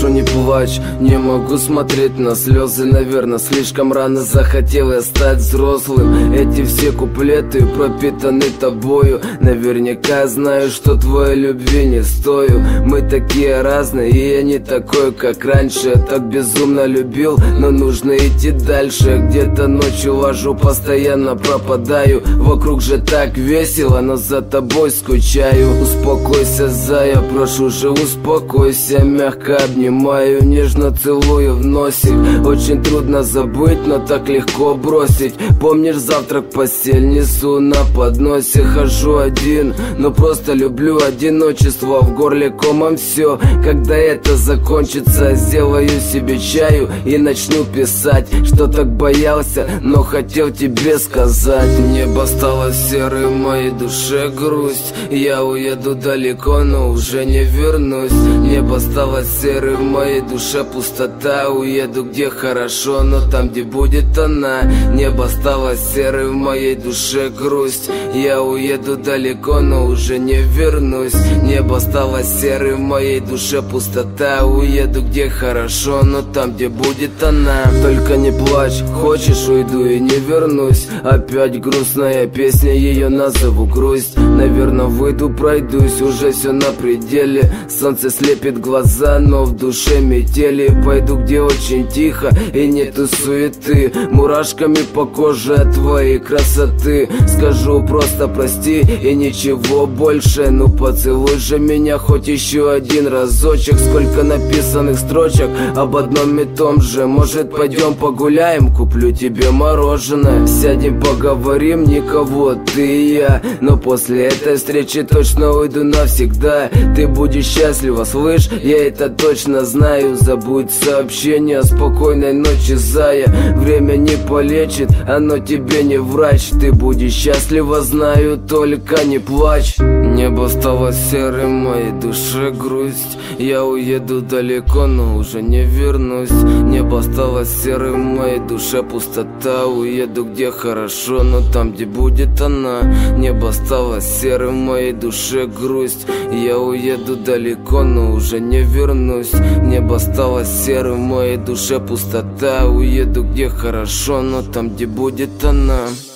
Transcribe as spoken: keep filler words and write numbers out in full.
прошу, не плачь. Не могу смотреть на слезы, наверное, слишком рано захотел я стать взрослым. Эти все куплеты пропитаны тобою. Наверняка знаю, что твоей любви не стою. Мы такие разные, и я не такой, как раньше. Я так безумно любил, но нужно идти дальше. Где-то ночью ложу, постоянно пропадаю. Вокруг же так весело, но за тобой скучаю. Успокойся, зая, прошу же, успокойся. Мягко обнимаю, нежно целую в носик. Очень трудно забыть, но так легко бросить. Помнишь, завтрак в постель несу на подносе. Хожу один, но просто люблю одиночество. В горле комом все. Когда это закончится, сделаю себе чаю и начну писать, что так боялся, но хотел тебе сказать. Небо стало серым, в моей душе грусть. Я уеду далеко, но уже не вернусь. Небо стало серым, в моей душе пустота. Уеду где хорошо, но там, где будет она. Небо стало серым, в моей душе грусть. Я уеду далеко, но уже не вернусь. Небо стало серым, в моей душе пустота. Уеду где хорошо, но там, где будет она. Только не плачь, хочешь, уйду и не вернусь. Опять грустная песня, ее назову грусть. Наверное, выйду, пройдусь, уже все на пределе. Солнце слепит глаза, но в душе метели. Пойду, где очень тихо и нету суеты. Мурашками по коже от твоей красоты. Скажу просто прости и ничего больше. Ну поцелуй же меня хоть еще один разочек. Сколько написанных строчек об одном и том же. Может, пойдем погуляем, куплю тебе мороженое. Сядем, поговорим, никого, ты и я. Но после этой встречи точно уйду навсегда. Ты будешь счастлива, слышь, я это точно знаю. Забудь сообщение, спокойной ночи, зая. Время не полечит, оно тебе не врач. Ты будешь счастлива, знаю, только не плачь. Небо стало серым, в моей душе грусть. Я уеду далеко, но уже не вернусь. Небо стало серым, в моей душе пустота. Уеду где хорошо, но там, где будет она. Небо стало серым, в моей душе грусть. Я уеду далеко, но уже не вернусь. Небо стало серым, в моей душе пустота. Уеду где хорошо, но там, где будет она.